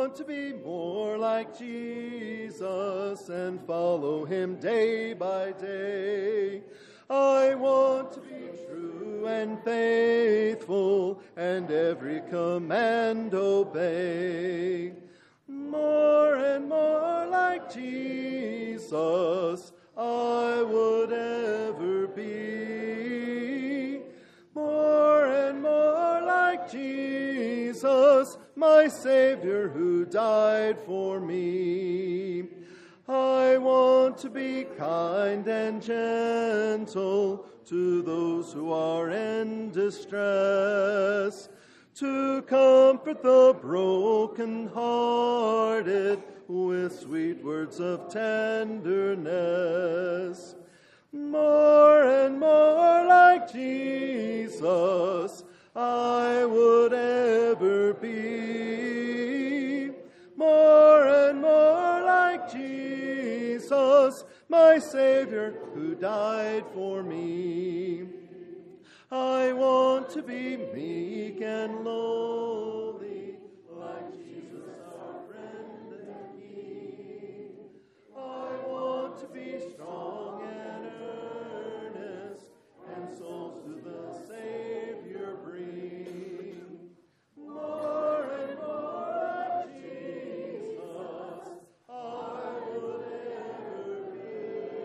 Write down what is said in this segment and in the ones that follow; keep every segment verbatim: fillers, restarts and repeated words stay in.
want to be more like Jesus and follow him day by day. I want to be true and faithful and every command obey. More and more like Jesus I would ever be. More and more like Jesus, my Savior who died for me. I want to be kind and gentle to those who are in distress, to comfort the broken-hearted with sweet words of tenderness. More and more like Jesus I would ever be. More and more like Jesus, my Savior who died for me. I want to be meek and lowly, like Jesus our friend and King. I want to be strong and earnest, and souls to the Savior bring. More and more like Jesus I would ever be.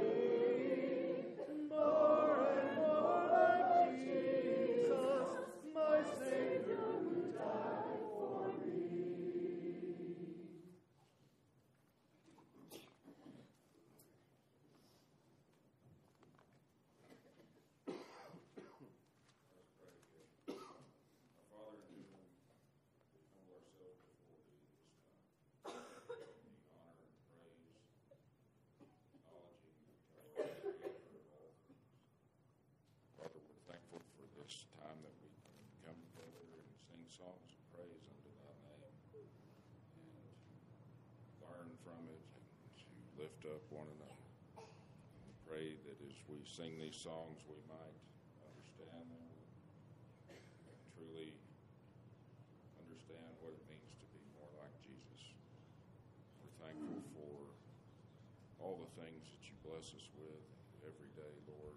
More and more like Jesus, my Savior who died for me. Father, we're thankful for this time that we can come together and sing songs of praise unto thy name and learn from it and to lift up one another. We pray that as we sing these songs, we might understand them and truly understand what it means to be more like Jesus. We're thankful for all the things that you bless us with every day, Lord.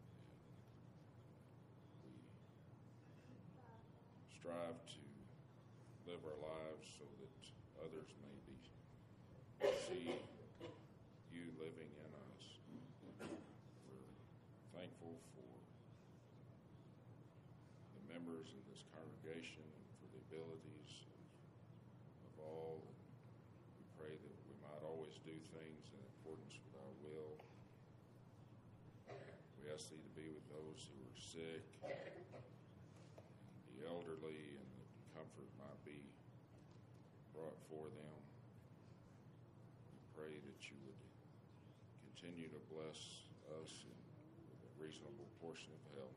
We strive to live our lives so that others may be see you living in us. We're thankful for the members of this congregation and for the abilities of all. We pray that we might always do things in accordance with our will. We ask thee to be with those who are sick, the elderly, and that comfort might be brought for them. We pray that you would continue to bless us in, with a reasonable portion of health.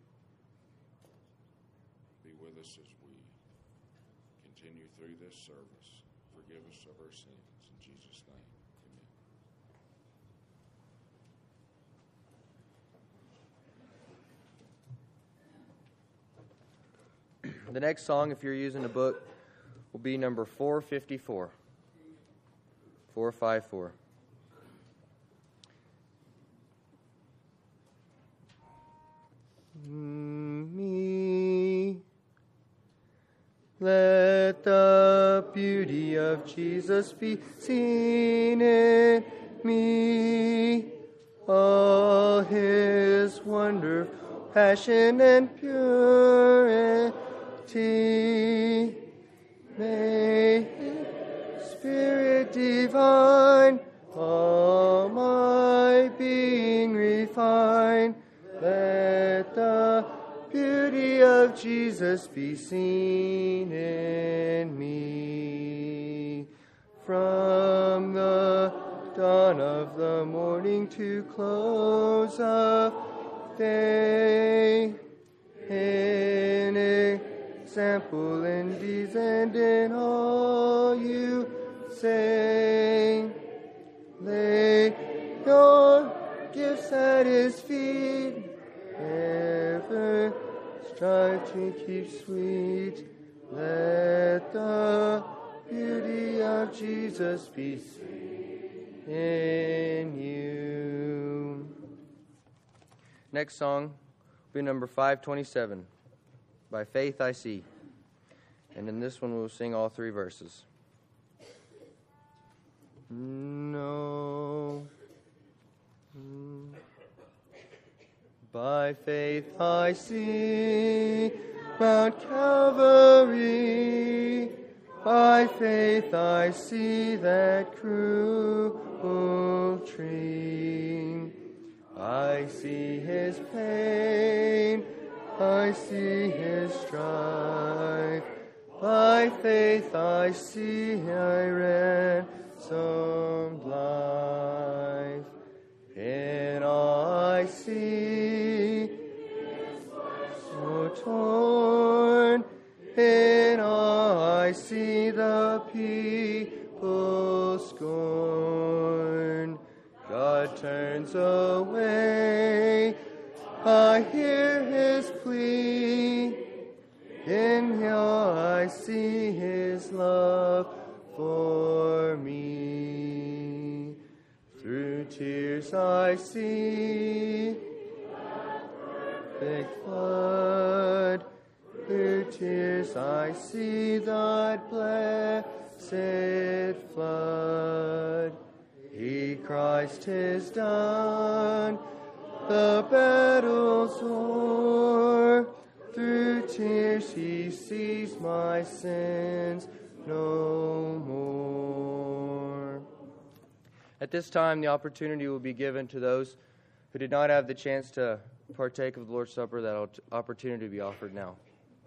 Be with us as we continue through this service. Forgive us of our sins. In Jesus' name, amen. The next song, if you're using a book, will be number four fifty-four. four fifty-four. Me, let the beauty of Jesus be seen in me, all his wonder, passion, and purity. May his Spirit divine all my being refine. Let the beauty of Jesus be seen in me. From the dawn of the morning to close of day, in example in deeds and in all you say, lay your gifts at his feet, ever strive to keep sweet. Let the beauty of Jesus be seen in you. Next song will be number five twenty-seven, By Faith I See. And in this one we'll sing all three verses. No. By faith I see Mount Calvary. By faith I see that cruel tree. I see his pain, I see his strife. By faith I see I ransomed life. In all I see, so torn. In all I see the people scorn. God turns away, I hear his plea. In all I see his love for me. Through tears I see perfect flood. Through tears I see that blessed flood. He Christ is done, the battle's o'er. Through tears he sees my sins no more. At this time, the opportunity will be given to those who did not have the chance to partake of the Lord's Supper. That opportunity will be offered now.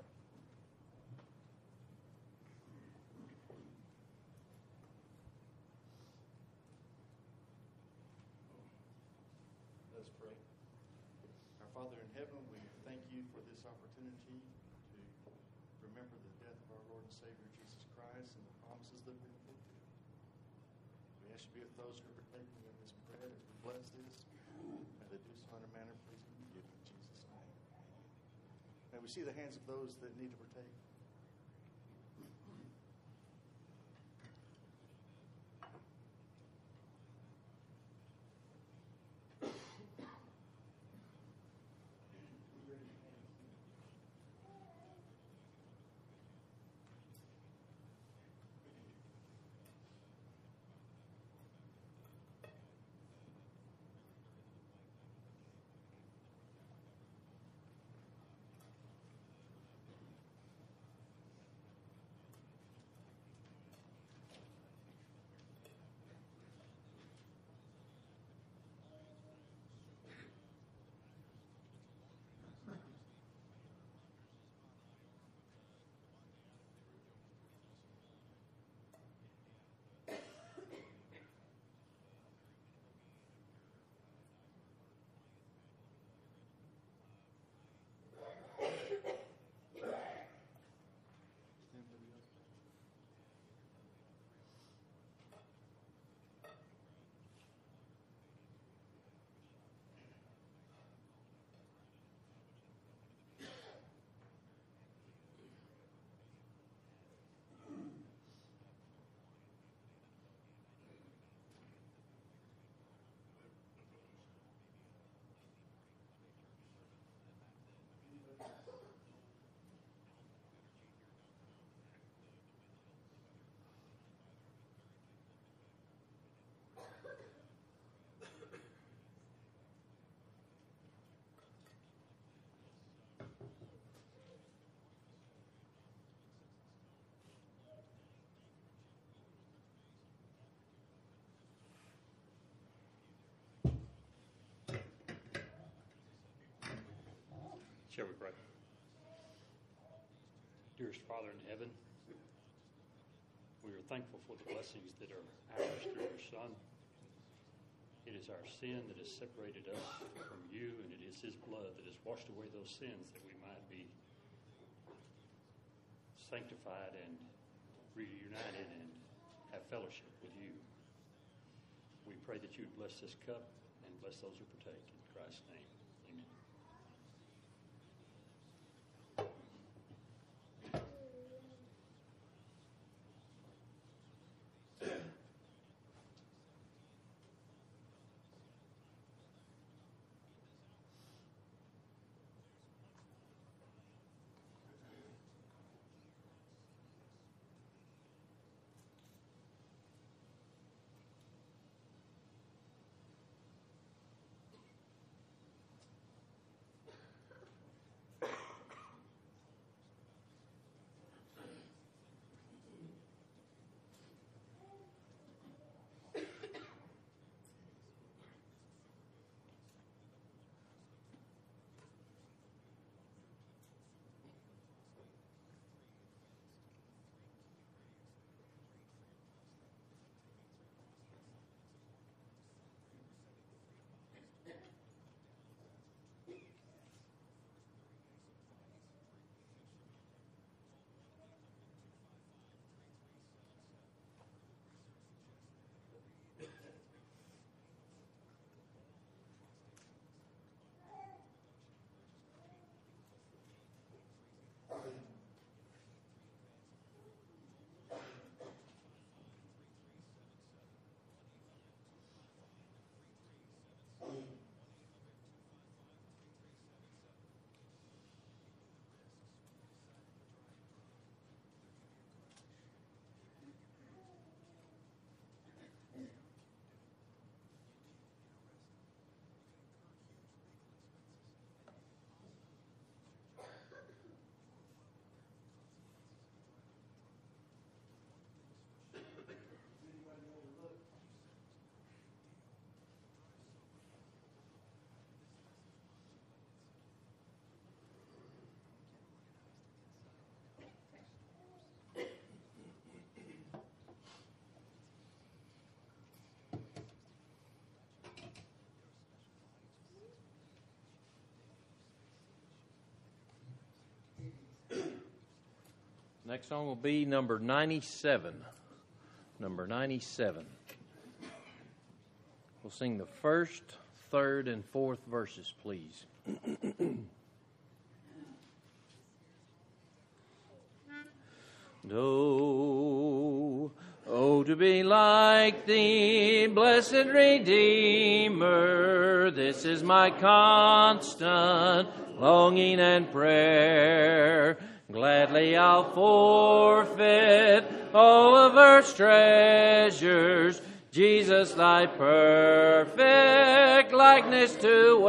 Let's pray. Our Father in heaven, we thank you for this opportunity to remember the death of our Lord and Savior Jesus Christ and the promises that we fulfilled. We ask you to be with those who are partaking in this bread as we bless this. May they do so in a manner pleasing to you in Jesus' name. May we see the hands of those that need to partake. Shall we pray? Dearest Father in heaven, we are thankful for the blessings that are ours through your Son. It is our sin that has separated us from you, and it is his blood that has washed away those sins that we might be sanctified and reunited and have fellowship with you. We pray that you would bless this cup and bless those who partake. In Christ's name, amen. Next song will be number ninety-seven. Number ninety-seven. We'll sing the first, third, and fourth verses, please. Oh, oh, to be like thee, blessed Redeemer, this is my constant longing and prayer. Gladly I'll forfeit all of earth's treasures, Jesus, thy perfect likeness to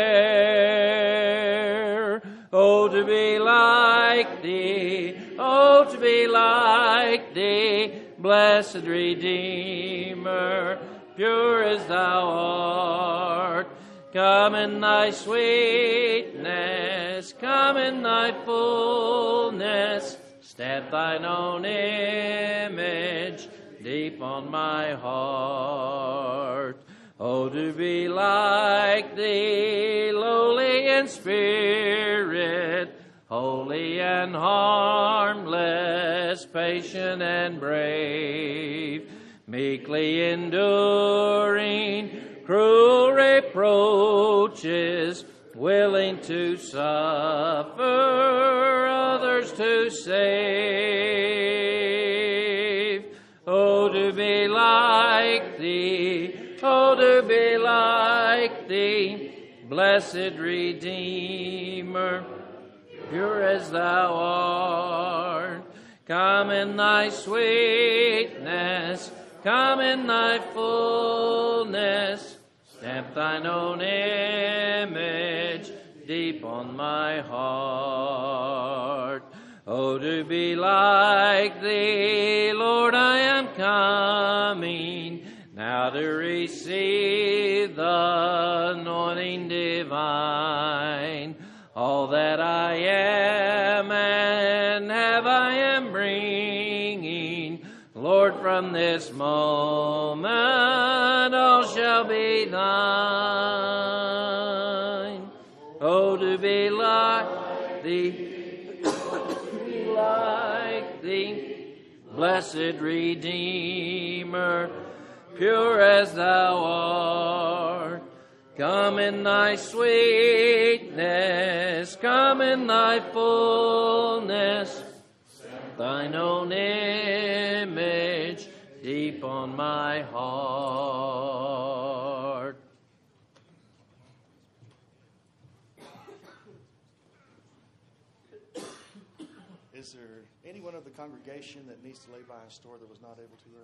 wear. Oh, to be like thee, oh, to be like thee, blessed Redeemer, pure as thou art. Come in thy sweetness, come in thy fullness, stamp thine own image deep on my heart. Oh, to be like thee, lowly in spirit, holy and harmless, patient and brave, meekly enduring cruel reproaches, willing to suffer others to save. Oh, to be like thee, oh, to be like thee, blessed Redeemer, pure as thou art. Come in thy sweetness, come in thy fullness, stamp thine own image deep on my heart. Oh, to be like thee, Lord, I am coming now to receive the anointing divine. All that I am and have I am bringing, Lord, from this moment all shall be thine. Oh, to be like thee, be like thee, blessed Redeemer, pure as thou art. Come in thy sweetness, come in thy fullness, thine own image deep on my heart. Is there anyone of the congregation that needs to lay by a store that was not able to earlier?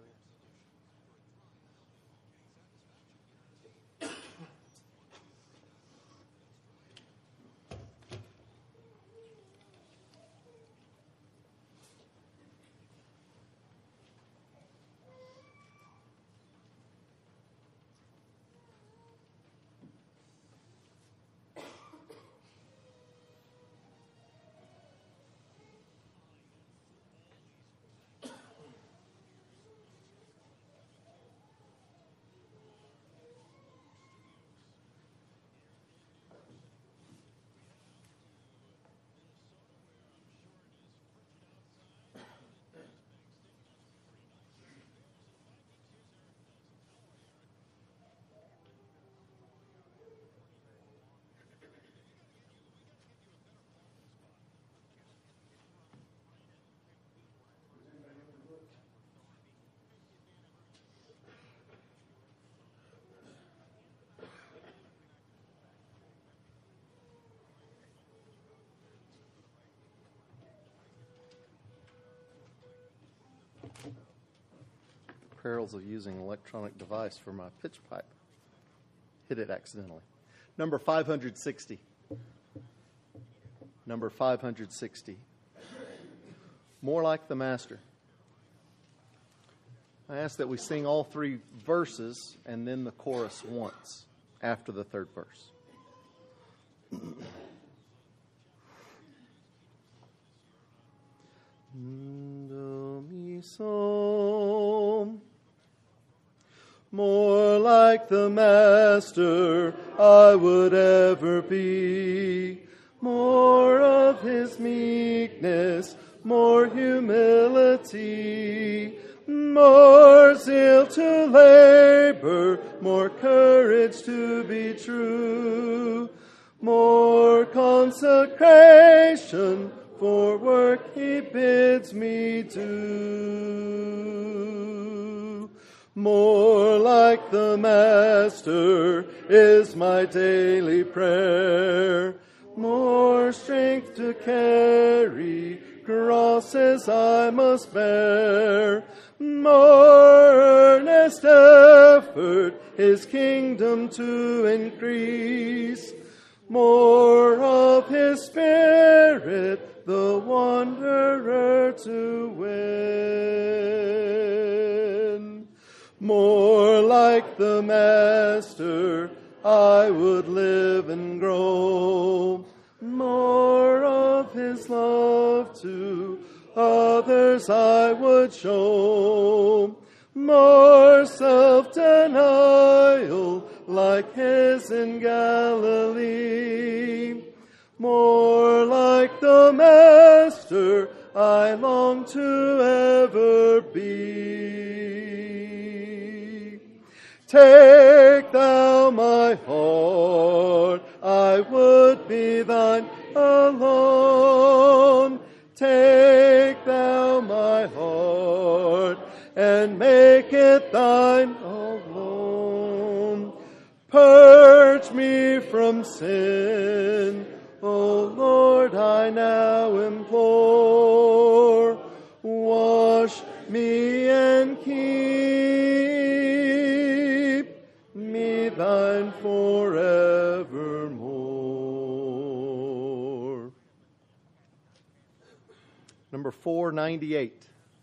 Perils of using an electronic device for my pitch pipe. Hit it accidentally. Number five hundred sixty. Number five hundred sixty. More like the Master. I ask that we sing all three verses and then the chorus once after the third verse. Do mi som. More like the Master I would ever be. More of his meekness, more humility, more zeal to labor, more courage to be true, more consecration for work he bids me do. More like the Master is my daily prayer, more strength to carry crosses I must bear, more earnest effort His kingdom to increase, more of His Spirit the wanderer to win. More like the Master I would live and grow, more of His love to others I would show, more self-denial like His in Galilee, more like the Master I long to ever be. Take thou my heart, I would be thine alone. Take thou my heart, and make it thine alone. Purge me from sin, O Lord, I now implore. Wash me and keep me thine forevermore. Number four ninety-eight.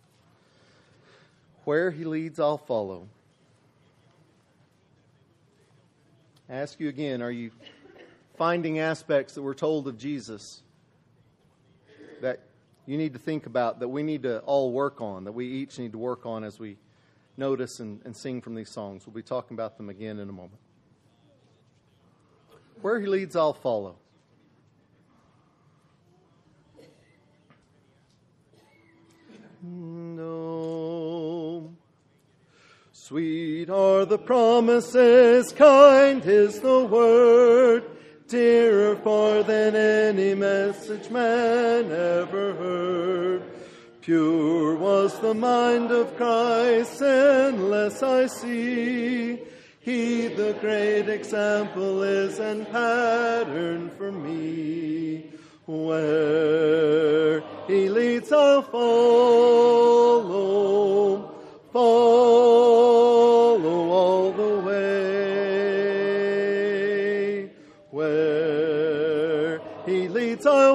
Where He leads, I'll follow. I ask you again, are you finding aspects that we're told of Jesus that you need to think about, that we need to all work on, that we each need to work on as we notice and, and sing from these songs? We'll be talking about them again in a moment. Where He leads, I'll follow. No. Sweet are the promises, kind is the word, dearer far than any message man ever heard. Pure was the mind of Christ, sinless I see. He the great example is and pattern for me. Where He leads, I'll follow, follow all the way. Where He leads, I'll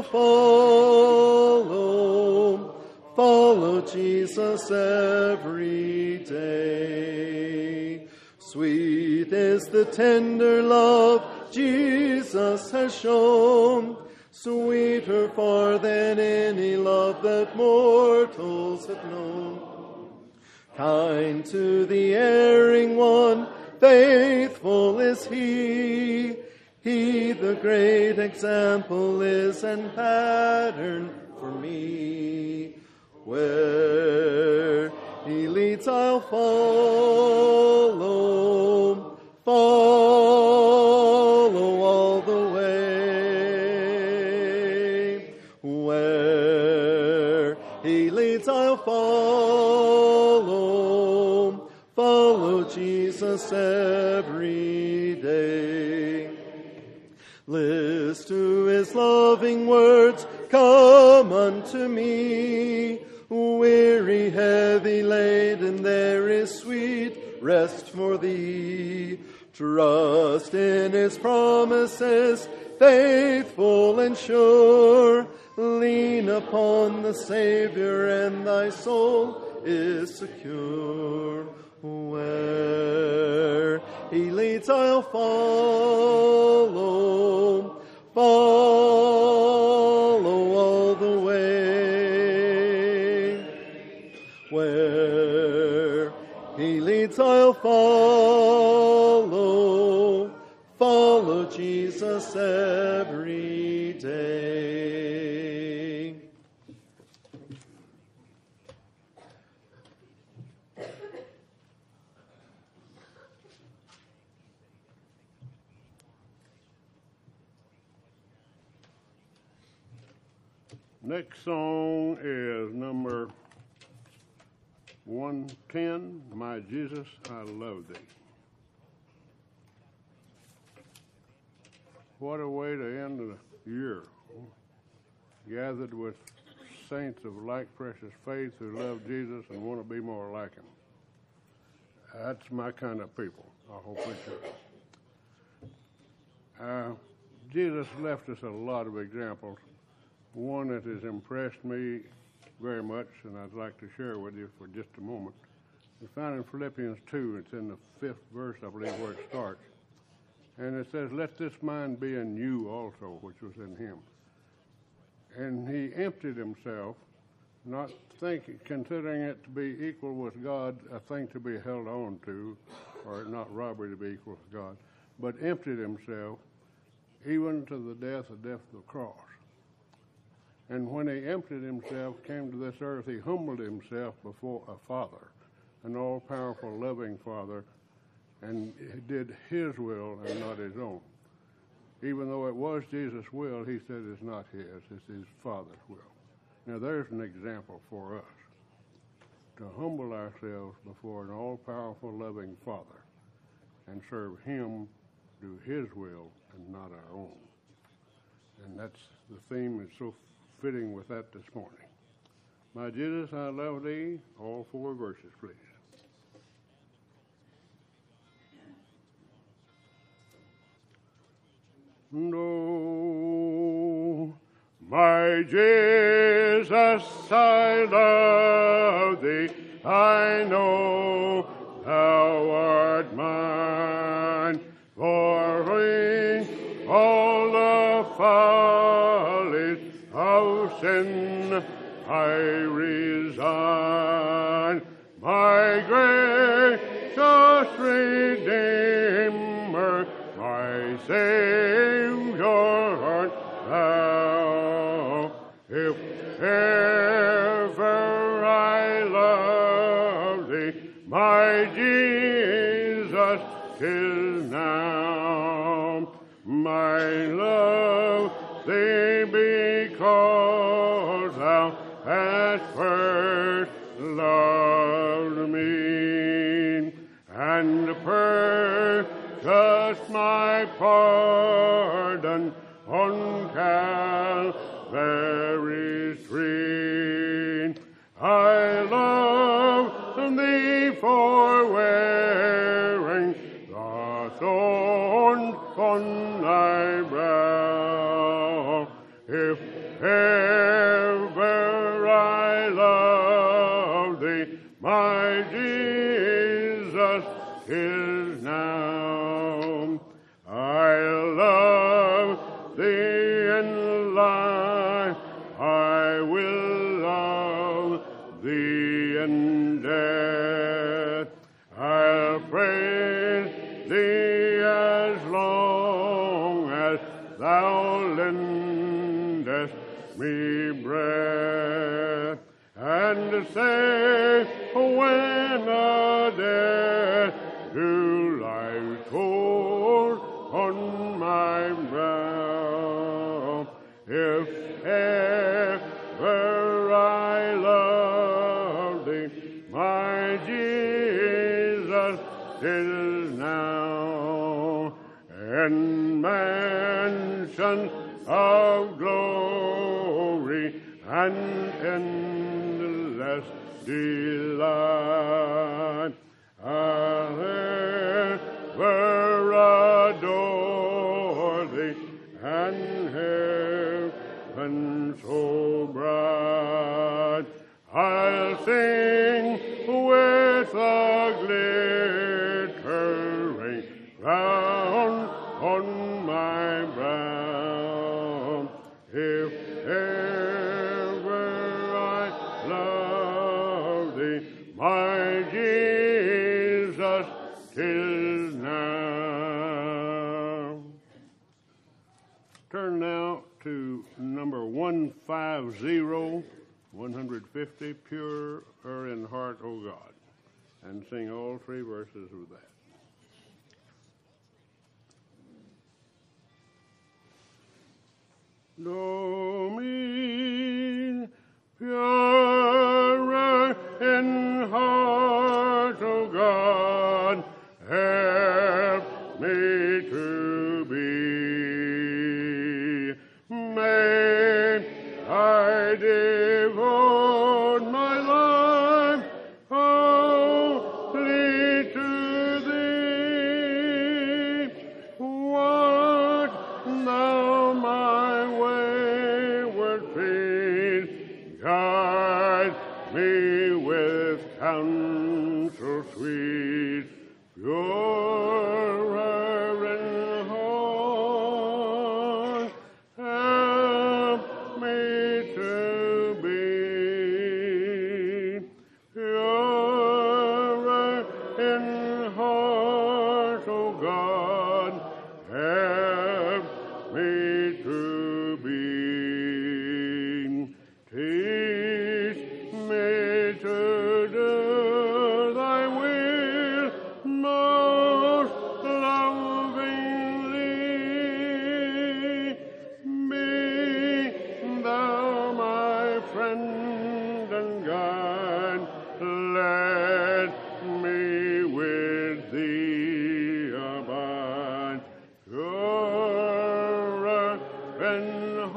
follow, follow Jesus every day. Sweet is the tender love Jesus has shown, sweeter far than any love that mortals have known. Kind to the erring one, faithful is He. He the great example is and pattern for me. Where He leads, I'll follow, follow all the way. Where He leads, I'll follow, follow Jesus every day. List to His loving words, come unto me. Weary, heavy laden, there is sweet rest for thee. Trust in His promises, faithful and sure. Lean upon the Savior, and thy soul is secure. Where He leads, I'll follow, follow all the way. Where He leads, I'll follow, follow Jesus every day. Next song is number one ten, My Jesus, I Love Thee. What a way to end the year. Gathered with saints of like precious faith who love Jesus and want to be more like him. That's my kind of people. I hope it's yours. Uh, Jesus left us a lot of examples. One that has impressed me very much, and I'd like to share with you for just a moment. We found in Philippians two, it's in the fifth verse, I believe, where it starts. And it says, let this mind be in you also, which was in him. And he emptied himself, not thinking, considering it to be equal with God, a thing to be held on to, or not robbery to be equal with God, but emptied himself even to the death, the death of the cross. And when he emptied himself, came to this earth, he humbled himself before a Father, an all-powerful, loving Father, and did his will and not his own. Even though it was Jesus' will, he said it's not his, it's his Father's will. Now there's an example for us, to humble ourselves before an all-powerful, loving Father and serve him, do his will and not our own. And that's the theme is so fitting with that this morning. My Jesus, I love thee. All four verses, please. No, my Jesus, I love thee. I know thou art mine. For in all the follies of sin I resign. My gracious Redeemer, my Savior art thou. If ever I love thee, my Jesus, 'tis now. My love thee because thou hast first loved me, and purchased my pardon on Calvary's tree. I love thee for wearing the thorn on thy brow. If ever I love thee, my Jesus is now. I love thee in life, I will love thee in death. I'll praise thee as long as thou lendest me breath, and say when a death to lie cold on my brow. If ever I love thee, my Jesus is now. In mansions of glory and endless delight, I'll ever adore thee, and heaven so bright. I'll sing with a glittering crown on my brow. If ever I love thee, my Jesus, 'tis now. Turn now to number one fifty, one fifty, Pure are in Heart, O God, and sing all three verses of that. Domine name I devote my life wholly to thee. What thou my wayward feet, guide me with counsel sweet, pure in heart, help me to be pure in heart, O God, help me to be. Teach me to do thy will most lovingly. Be thou my friend and guide. Let me with thee abide. Pure in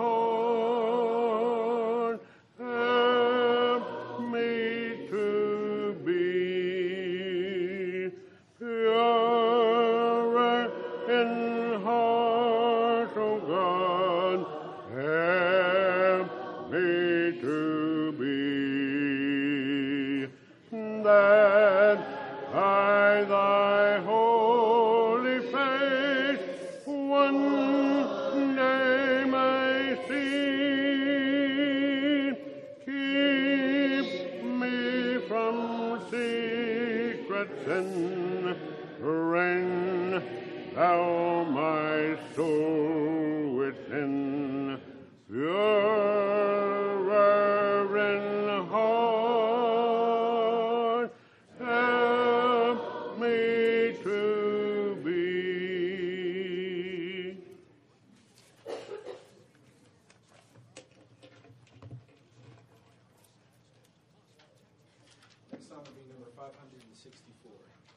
heart, help me to be pure in heart, O God, help me to be, that by thy holy face one day may see. Keep me from secret sin, reign thou my soul within, pure in heart, help me to be. Next song will be number five hundred sixty-four.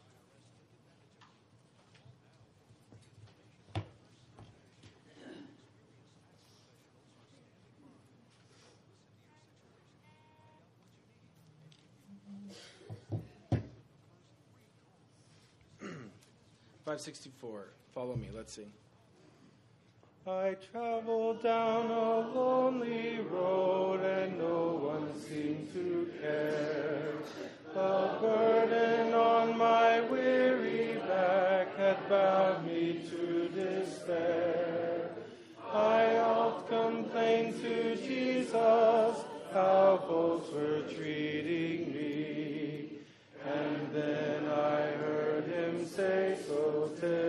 five sixty-four. Follow me. Let's sing. I traveled down a lonely road and no one seemed to care. A burden on my weary back had bowed me to despair. I oft complained to Jesus how folks were treating me. And then I heard him say so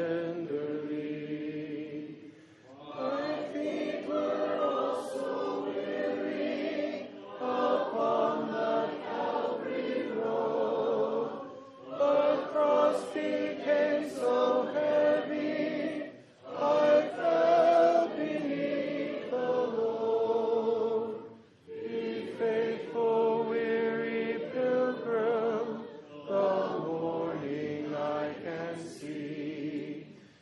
tenderly, my feet were also weary upon the Calvary road. The cross became so heavy, I fell beneath the load. Be faithful, weary pilgrim, the morning I can see.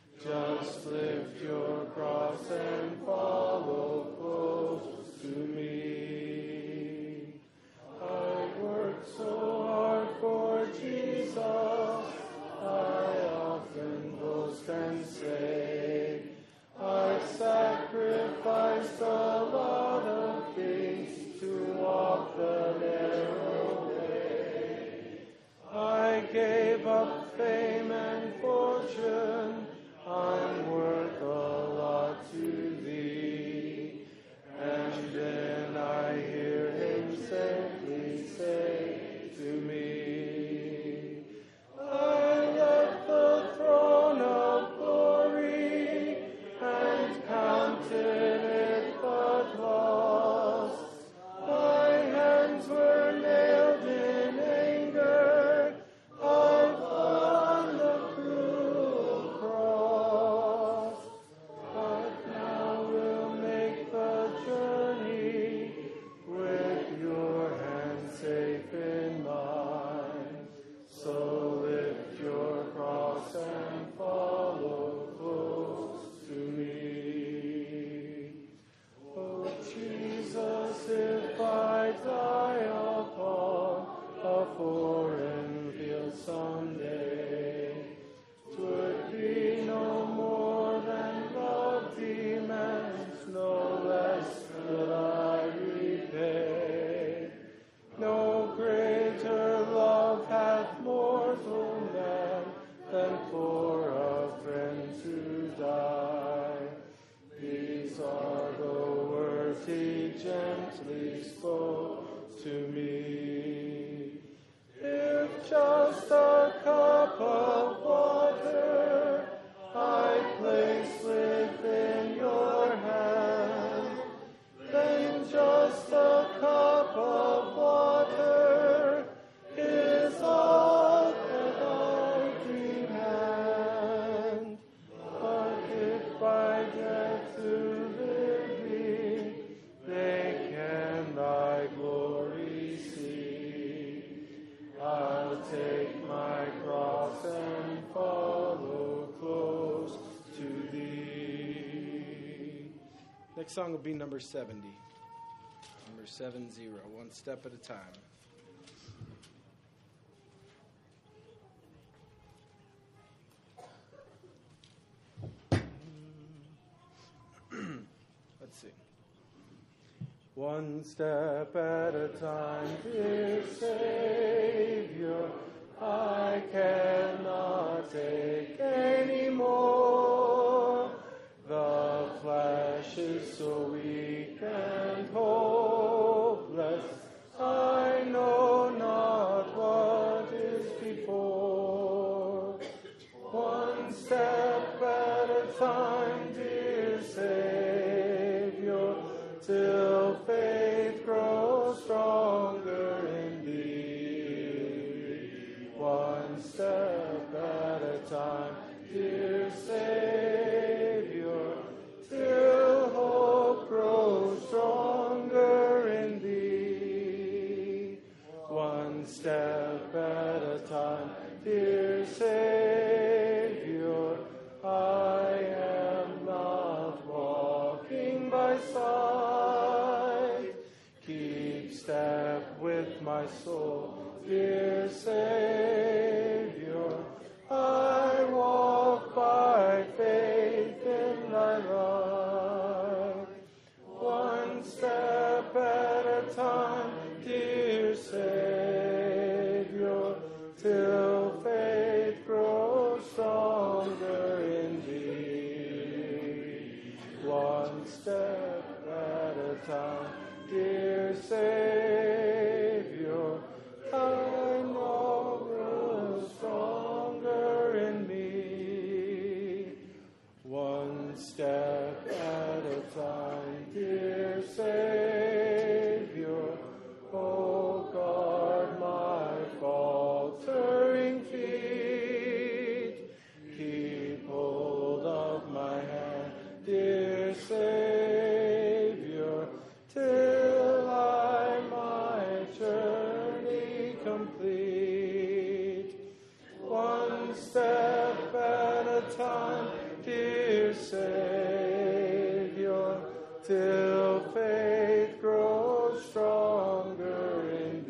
He gently spoke to me. If just a cup of water I place within your hand, then just a cup of water is all that I demand. But if by death to living they can thy glory see, I'll take my cross and follow close to thee. Next song will be number seventy. Number seven zero, one step at a time. Let's see. One step at a time, dear Savior, I cannot take any more. The flesh is so weak and hopeless, I know not what is before. One step at a time, dear Savior, till faith grows stronger in thee. One step at a time, dear Savior, till hope grows stronger in thee. One step at a time, dear Savior, I am not walking by sight. Keep step with my soul, dear Savior. I walk by faith in thy light. One step at a time, dear Savior, till faith grows stronger in thee. One step at a time, dear Savior, I know grows stronger in me. One step at a time, dear Savior, oh, guard my faltering feet. Keep hold of my hand, dear Savior, till I my journey complete. One step at a time, dear Savior, till faith grows stronger in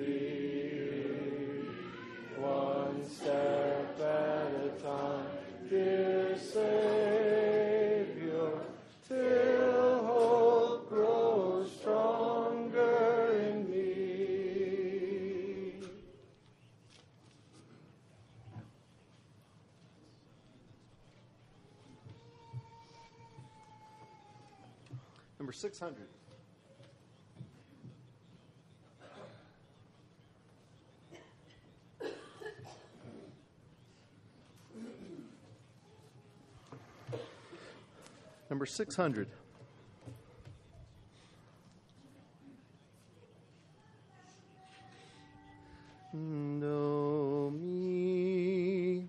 thee. One step at a time, dear Savior, till hope grows stronger in me. Number six hundred. Number six hundred. Know me.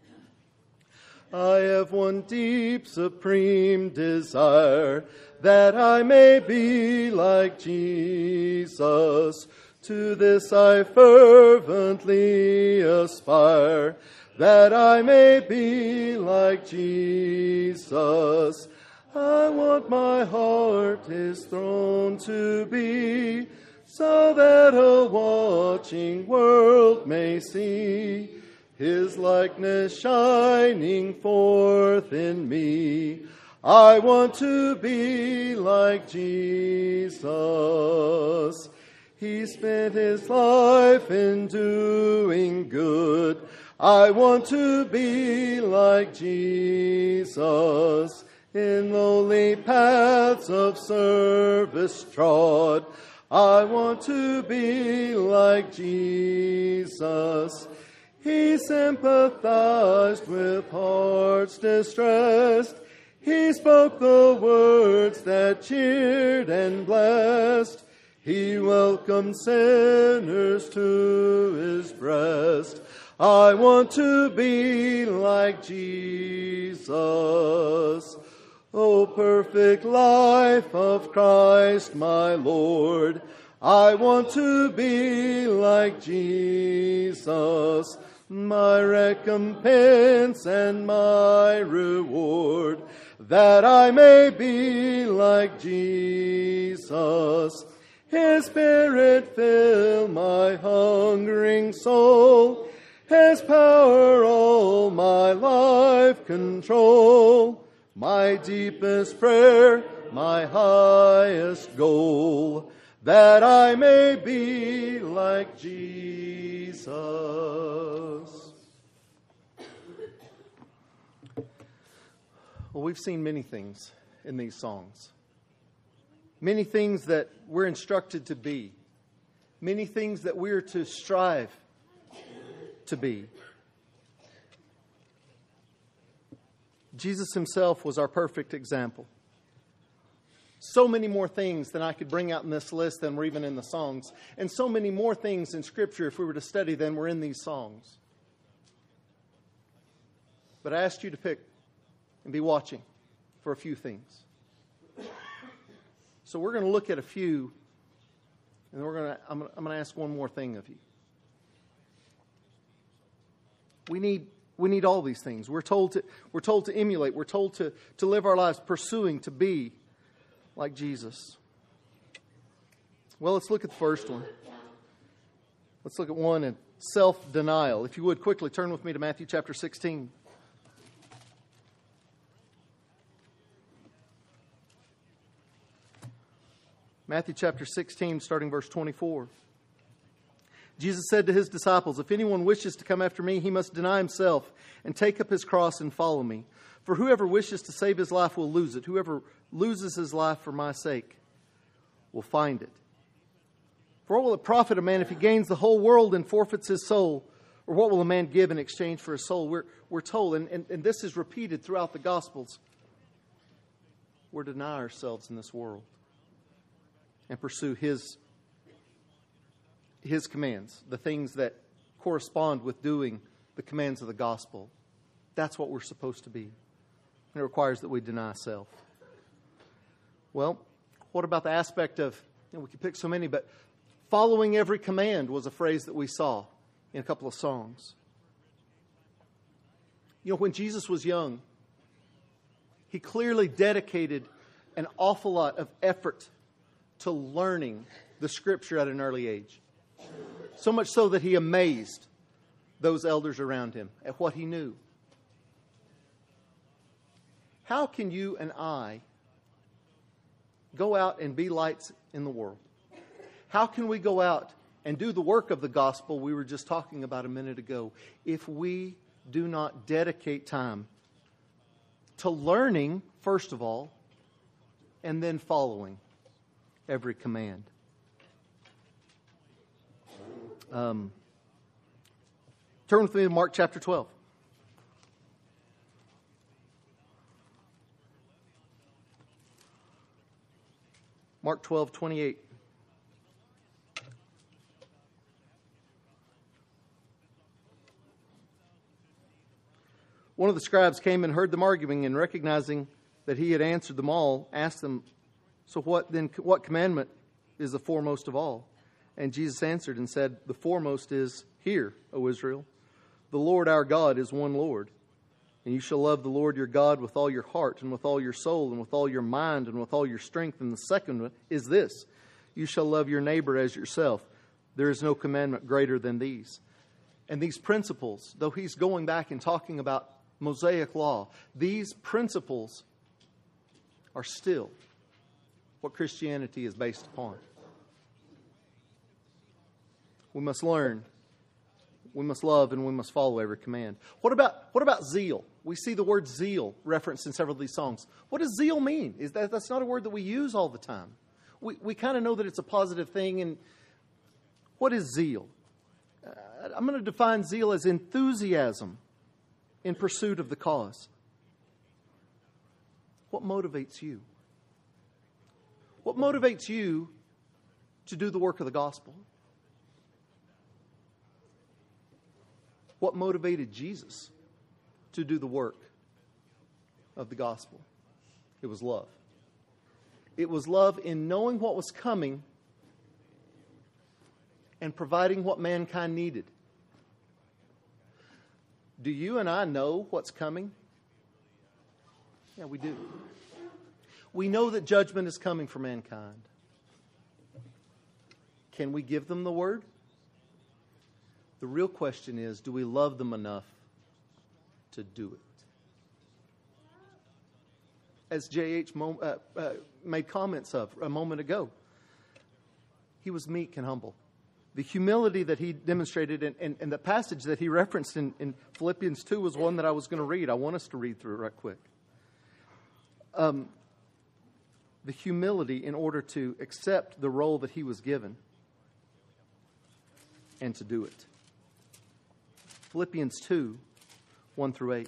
I have one deep, supreme desire, that I may be like Jesus. To this I fervently aspire, that I may be like Jesus. I want my heart His throne to be, so that a watching world may see His likeness shining forth in me. I want to be like Jesus. He spent His life in doing good. I want to be like Jesus. in lowly paths of service trod. I want to be like Jesus. He sympathized with hearts distressed. He spoke the words that cheered and blessed. He welcomed sinners to his breast. I want to be like Jesus. O perfect life of Christ my Lord, I want to be like Jesus, my recompense and my reward, that I may be like Jesus. His Spirit fill my hungering soul, His power all my life control. My deepest prayer, my highest goal, that I may be like Jesus. Well, we've seen many things in these songs. Many things that we're instructed to be. Many things that we're to strive to be. Jesus himself was our perfect example. So many more things than I could bring out in this list than were even in the songs. And so many more things in Scripture, if we were to study, than were in these songs. But I asked you to pick and be watching for a few things. So we're going to look at a few, and we're going to, I'm going to, I'm going to ask one more thing of you. We need We need all these things. We're told to, we're told to emulate. We're told to, to live our lives pursuing to be like Jesus. Well, let's look at the first one. Let's look at one in self-denial. If you would, quickly turn with me to Matthew chapter sixteen. Matthew chapter sixteen, starting verse twenty-four. Jesus said to his disciples, "If anyone wishes to come after me, he must deny himself and take up his cross and follow me. For whoever wishes to save his life will lose it. Whoever loses his life for my sake will find it. For what will it profit a man if he gains the whole world and forfeits his soul? Or what will a man give in exchange for his soul?" We're, we're told, and, and, and this is repeated throughout the Gospels, we're to deny ourselves in this world and pursue His His commands, the things that correspond with doing the commands of the gospel. That's what we're supposed to be. And it requires that we deny self. Well, what about the aspect of, you know, we could pick so many, but following every command was a phrase that we saw in a couple of songs. You know, when Jesus was young, He clearly dedicated an awful lot of effort to learning the Scripture at an early age. So much so that He amazed those elders around Him at what He knew. How can you and I go out and be lights in the world? How can we go out and do the work of the gospel we were just talking about a minute ago if we do not dedicate time to learning, first of all, and then following every command? Um, turn with me to Mark chapter twelve. Mark twelve, twenty-eight. One of the scribes came and heard them arguing, and recognizing that he had answered them all, asked them, "So what then? What commandment is the foremost of all?" And Jesus answered and said, "The foremost is, Hear, O Israel, the Lord our God is one Lord. And you shall love the Lord your God with all your heart and with all your soul and with all your mind and with all your strength. And the second one is this, you shall love your neighbor as yourself. There is no commandment greater than these." And these principles, though he's going back and talking about Mosaic law, these principles are still what Christianity is based upon. We must learn, we must love, and we must follow every command. What about what about zeal? We see the word zeal referenced in several of these songs. What does zeal mean? Is that that's not a word that we use all the time. We we kind of know that it's a positive thing. And what is zeal? Uh, I'm going to define zeal as enthusiasm in pursuit of the cause. What motivates you? What motivates you to do the work of the gospel? What motivated Jesus to do the work of the gospel? It was love. It was love in knowing what was coming and providing what mankind needed. Do you and I know what's coming? Yeah, we do. We know that judgment is coming for mankind. Can we give them the word? The real question is, do we love them enough to do it? As J H Mo, uh, uh, made comments of a moment ago, he was meek and humble. The humility that he demonstrated, and, and, and the passage that he referenced in, in Philippians two was one that I was going to read. I want us to read through it right quick. Um, the humility in order to accept the role that he was given and to do it. Philippians two, one through eight.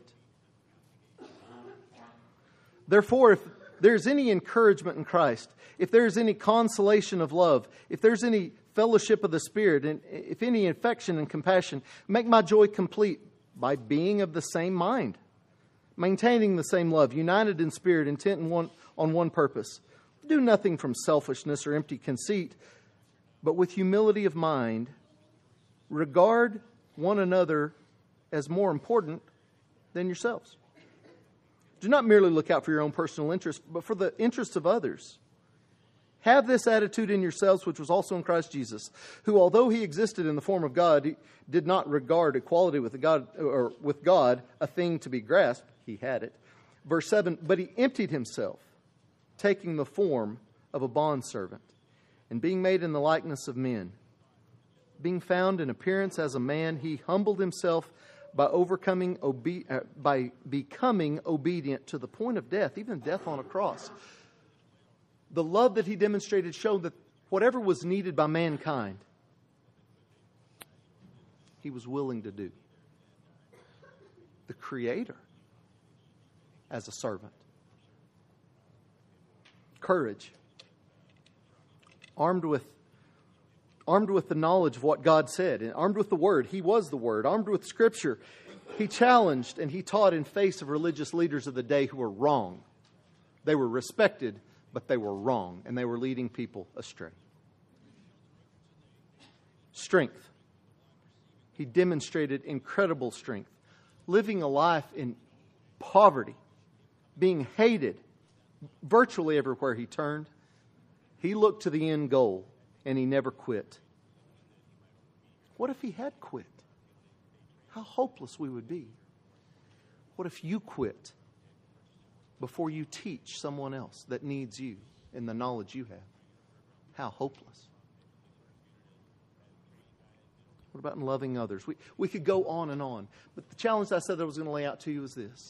Therefore, if there's any encouragement in Christ, if there's any consolation of love, if there's any fellowship of the Spirit, and if any affection and compassion, make my joy complete by being of the same mind, maintaining the same love, united in spirit, intent in one, on one purpose. Do nothing from selfishness or empty conceit, but with humility of mind, regard one another as more important than yourselves. Do not merely look out for your own personal interest, but for the interests of others. Have this attitude in yourselves, which was also in Christ Jesus, who, although he existed in the form of God, he did not regard equality with God or with God a thing to be grasped. He had it. Verse seven, but he emptied himself, taking the form of a bondservant, and being made in the likeness of men. Being found in appearance as a man, he humbled himself by overcoming obe- uh, by becoming obedient to the point of death, even death on a cross. The love that he demonstrated showed that whatever was needed by mankind, he was willing to do. The Creator as a servant. Courage. Armed with Armed with the knowledge of what God said, and armed with the Word. He was the Word. Armed with Scripture. He challenged and he taught in face of religious leaders of the day who were wrong. They were respected, but they were wrong, and they were leading people astray. Strength. He demonstrated incredible strength. Living a life in poverty, being hated virtually everywhere he turned. He looked to the end goal, and he never quit. What if he had quit? How hopeless we would be. What if you quit before you teach someone else that needs you and the knowledge you have? How hopeless. What about in loving others? We, we could go on and on. But the challenge I said that I was going to lay out to you is this.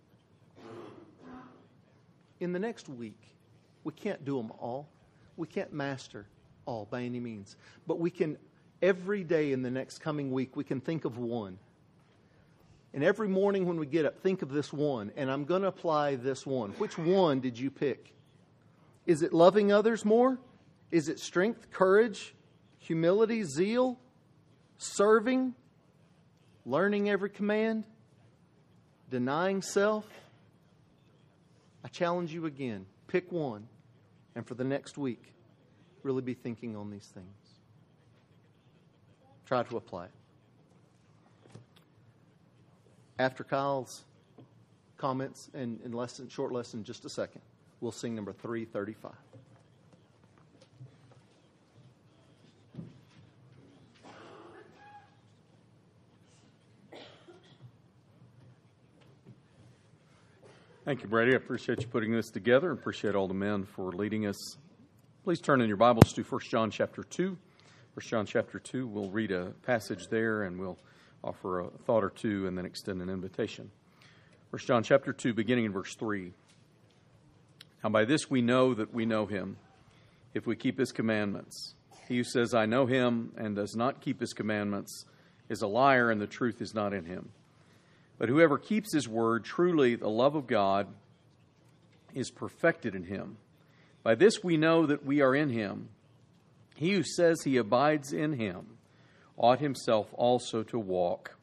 In the next week, we can't do them all. We can't master all by any means. But we can, every day in the next coming week, we can think of one. And every morning when we get up, think of this one. And I'm going to apply this one. Which one did you pick? Is it loving others more? Is it strength, courage, humility, zeal, serving, learning every command, denying self? I challenge you again. Pick one. And for the next week, really be thinking on these things. Try to apply it. After Kyle's comments and, and lesson, short lesson in just a second, we'll sing number three thirty-five. Thank you, Brady. I appreciate you putting this together and appreciate all the men for leading us. Please turn in your Bibles to First John chapter two. First John chapter two, we'll read a passage there and we'll offer a thought or two and then extend an invitation. First John chapter two, beginning in verse three. Now by this we know that we know him, if we keep his commandments. He who says, I know him, and does not keep his commandments, is a liar, and the truth is not in him. But whoever keeps his word, truly the love of God is perfected in him. By this we know that we are in him. He who says he abides in him ought himself also to walk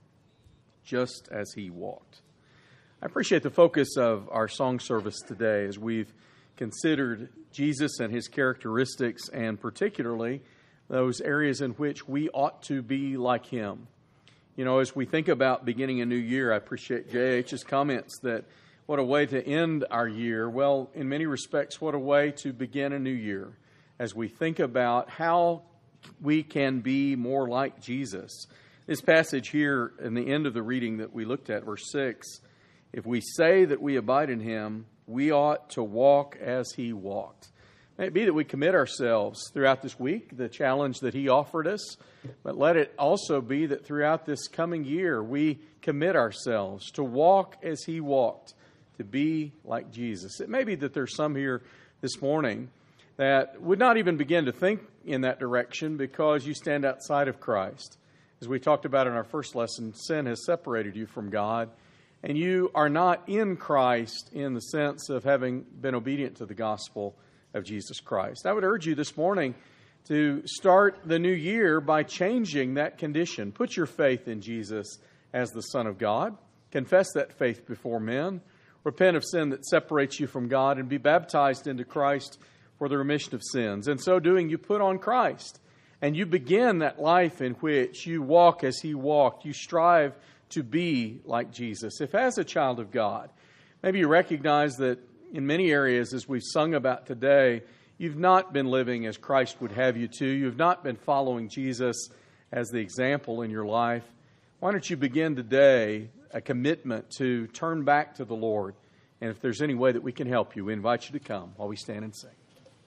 just as he walked. I appreciate the focus of our song service today as we've considered Jesus and his characteristics, and particularly those areas in which we ought to be like him. You know, as we think about beginning a new year, I appreciate J H's comments that what a way to end our year. Well, in many respects, what a way to begin a new year as we think about how we can be more like Jesus. This passage here in the end of the reading that we looked at, verse six, if we say that we abide in him, we ought to walk as he walked. May it be that we commit ourselves throughout this week, the challenge that he offered us, but let it also be that throughout this coming year, we commit ourselves to walk as he walked, to be like Jesus. It may be that there's some here this morning that would not even begin to think in that direction because you stand outside of Christ. As we talked about in our first lesson, sin has separated you from God, and you are not in Christ in the sense of having been obedient to the gospel of Jesus Christ. I would urge you this morning to start the new year by changing that condition. Put your faith in Jesus as the Son of God. Confess that faith before men. Repent of sin that separates you from God and be baptized into Christ for the remission of sins. In so doing, you put on Christ, and you begin that life in which you walk as he walked. You strive to be like Jesus. If as a child of God, maybe you recognize that in many areas, as we've sung about today, you've not been living as Christ would have you to. You've not been following Jesus as the example in your life. Why don't you begin today a commitment to turn back to the Lord? And if there's any way that we can help you, we invite you to come while we stand and sing.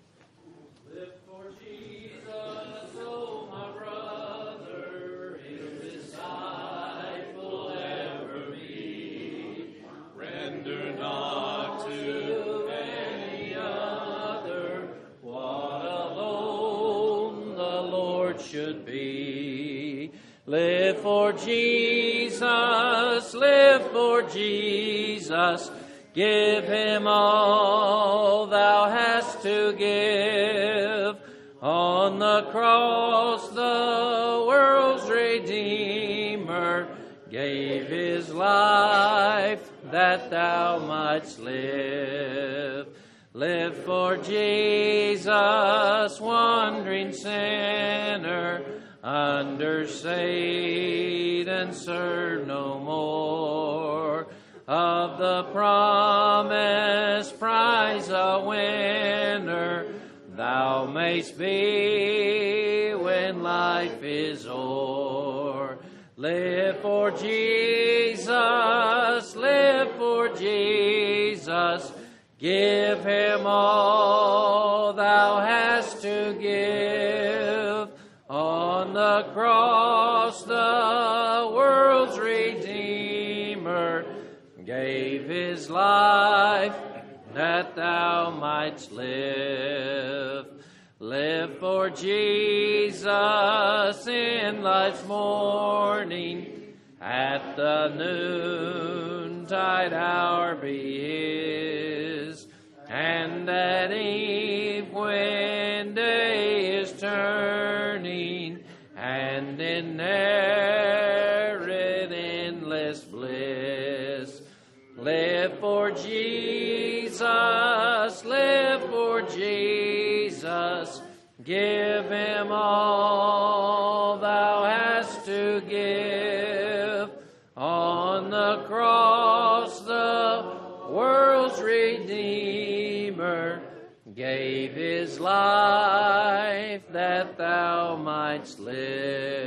Should be. Live for Jesus, live for Jesus, give him all thou hast to give. On the cross the world's Redeemer gave his life that thou mightst live. Live for Jesus, wandering sinner, under Satan serve no more. Of the promised prize a winner, thou mayst be when life is o'er. Live for Jesus, live for Jesus, give him all thou hast to give. On the cross the world's Redeemer gave his life that thou mightst live. Live for Jesus in life's morning, at the noontide hour be his, and at eve when day is turning, and in arid endless bliss. Live for Jesus, live for Jesus, give him all thou hast to give. On the cross the world's Redeemer gave his life that thou mightst live.